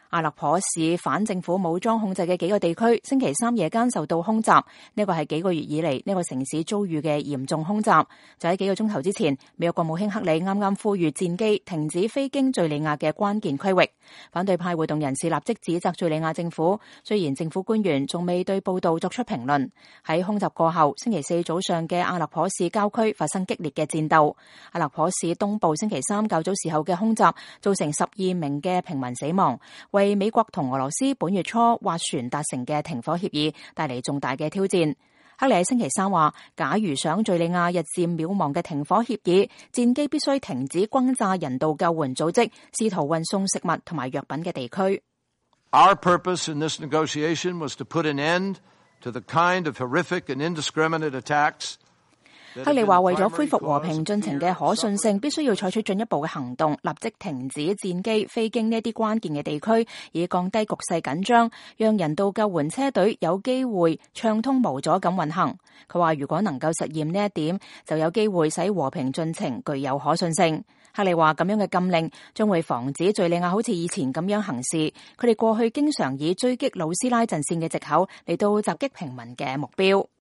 阿勒頗市反政府武裝控制嘅幾個地區，星期三夜間受到空襲，呢個係幾個月以嚟呢個城市遭遇嘅嚴重空襲。就喺幾個鐘頭之前，美國國務卿克里啱啱呼籲戰機停止飛經敘利亞嘅關鍵區域。反對派活動人士立即指責敘利亞政府，雖然政府官員仲未對報道作出評論。喺空襲過後，星期四早上嘅阿勒頗市郊區發生激烈嘅戰鬥。阿勒頗市東部星期三較早時候嘅空襲造成12名嘅平民死亡，為美國同俄羅斯本月初斡旋達成嘅停火協議帶嚟重大嘅挑戰。克里喺星期三話，假如想敘利亞日漸渺茫嘅停火協議，戰機必須停止轟炸人道救援組織試圖運送食物同埋藥品嘅地區。 Our purpose in this negotiation was to put an end to the kind of horrific and indiscriminate attacks。 克里話，為咗恢復和平進程嘅可信性，必須要採取進一步嘅行動，立即停止戰機飛經呢啲關鍵嘅地區，以降低局勢緊張，讓人道救援車隊有機會暢通無阻咁運行。佢話，如果能夠實現呢一點，就有機會使和平進程具有可信性。克里話，咁樣嘅禁令將會防止敘利亞好似以前咁樣行事。佢哋過去經常以追擊魯斯拉陣線嘅藉口嚟到襲擊平民嘅目標。